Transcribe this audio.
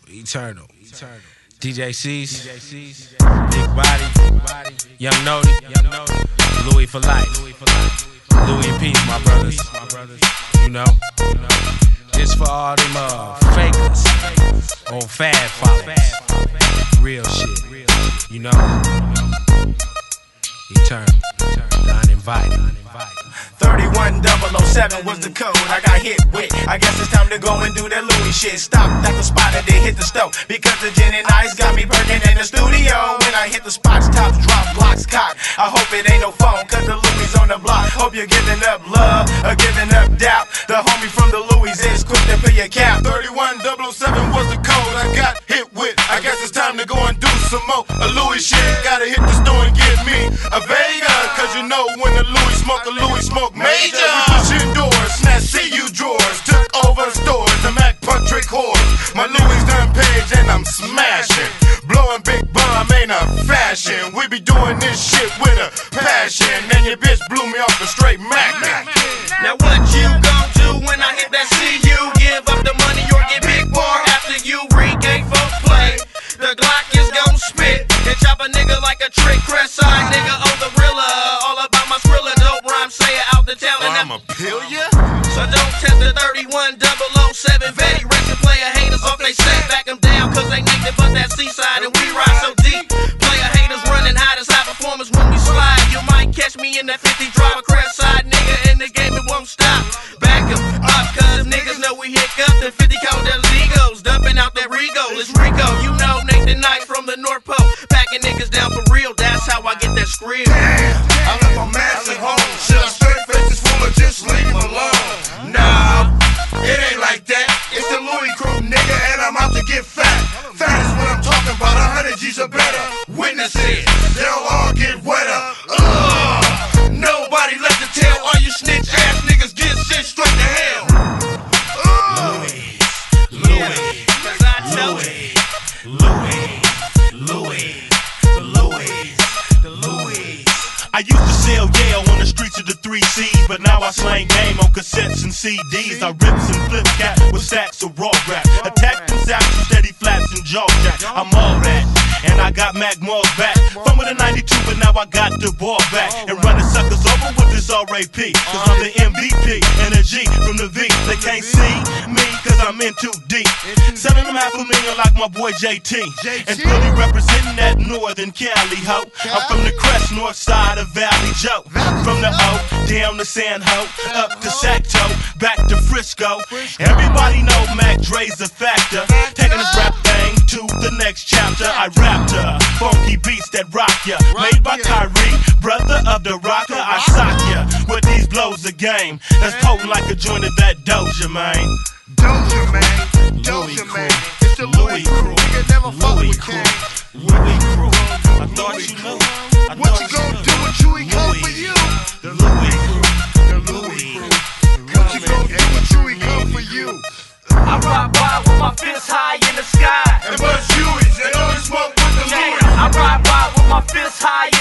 Eternal. DJ C's, Big Body, Young Nody, Louis for life. Louis in peace, my brothers. You know, this for all them fakers, old fad followers. Real shit, you know. Eternal, uninvited. 31007 was the code I got hit with. I guess it's time to go and do that Louis shit. Stopped at the spot and then hit the stove, because the gin and ice got me burning in the studio. When I hit the spots, tops drop, blocks cock. I hope it ain't no phone, cause the Louis on the block. Hope you're giving up love or giving up doubt. The homie from the Louis is quick to pay your cap. 31007 was the code I got hit with. I guess it's time to go and do some more Louis shit. Gotta hit the store and get me a Vega, cause you know when the Louis smoke major. We push indoors, snatch CU drawers, took over stores, the Mac Patrick whores. My Louis done page and I'm smashing, blowing big bomb ain't a fashion. We be doing this shit with a passion, and your bitch blew me off a straight Mac. Now what you gon' do when I hit that CU? Give up the money or get big bar after you regain folk play. The Glock is gon' spit and chop a nigga like a trick. Crest-side nigga on the Rilla, all about my Skrilla. Dope rhyme, say it out the town and I'ma peel ya. So don't test the 31007 Betty Rich and player haters off they set. Back them down cause they naked but that seaside and we ride so deep. Player haters running hot as high performers when we slide. You might catch me in that 50 driver Crest-side nigga in the game, it won't stop. Back them up cause niggas know we hiccuped and 50 count their egos. Dumping out that Rigo, it's Rico. You know Nathan Knight from the North Pole. Packing niggas down for real, that's how I get that skrill. I left my mask at home. Should I straight face this fool or just leave him alone? Nah, it ain't like that. It's the Louis crew, nigga, and I'm out to get fat. Fat is what I'm talking about, 100 G's or better. Witness it, they'll all get wetter. Nobody left to tell. All you snitch ass niggas get shit straight to hell. I used to sell Yale on the streets of the 3Cs, but now I slang game on cassettes and CDs. I rips and flip cat with stacks of raw rap. Attack them savages, steady flaps and jaw jack. I'm all that, and I got Mac Malls back. From with a 92, but now I got the ball back. And running suckers over with this RAP, cause I'm the MVP and a G from the V. They can't see me cause I'm in too deep. Selling them $500,000 like my boy JT. And really representing that Northern Cali ho. I'm from the Crest, north side of Valley Joe. From the O, down to San Ho, up to Sacto, back to Frisco. Everybody know Mac Dre's a factor. Taking this rap thing to the next chapter. I rapped her, funky beats that rock ya. Made by Kyrie, brother of the rocker. I sock ya with these blows of game. That's potent like a joint of that Doja, man. Doja, man. Doja, man. It's the Louis crew. You can never fuck with King. Louis crew. I thought you knew. What you gonna do when Chewy come for you? The Louis crew. The Louis crew. What you gonna do when Chewy come for you? I ride by with my fists high in the sky And bust Hueys and only smoke with the Louis. I ride by with my fists high